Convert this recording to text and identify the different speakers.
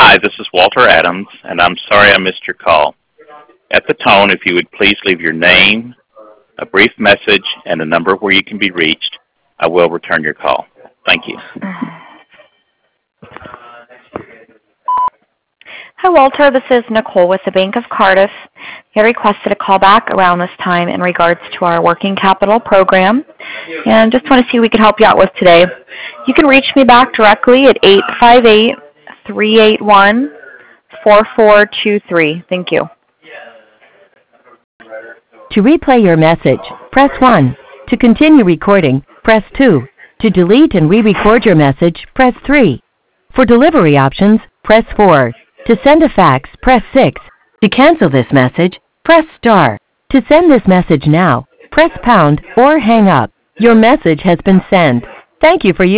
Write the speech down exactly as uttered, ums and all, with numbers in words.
Speaker 1: Hi, this is Walter Adams, and I'm sorry I missed your call. At the tone, if you would please leave your name, a brief message, and a number where you can be reached, I will return your call. Thank you.
Speaker 2: Hi, Walter. This is Nicole with the Bank of Cardiff. You requested a call back around this time in regards to our working capital program, and just want to see what we can help you out with today. You can reach me back directly at eight five eight, three eight one, four four two three. Thank you.
Speaker 3: To replay your message, press one. To continue recording, press two. To delete and re-record your message, press three. For delivery options, press four. To send a fax, press six. To cancel this message, press star. To send this message now, press pound or hang up. Your message has been sent. Thank you for using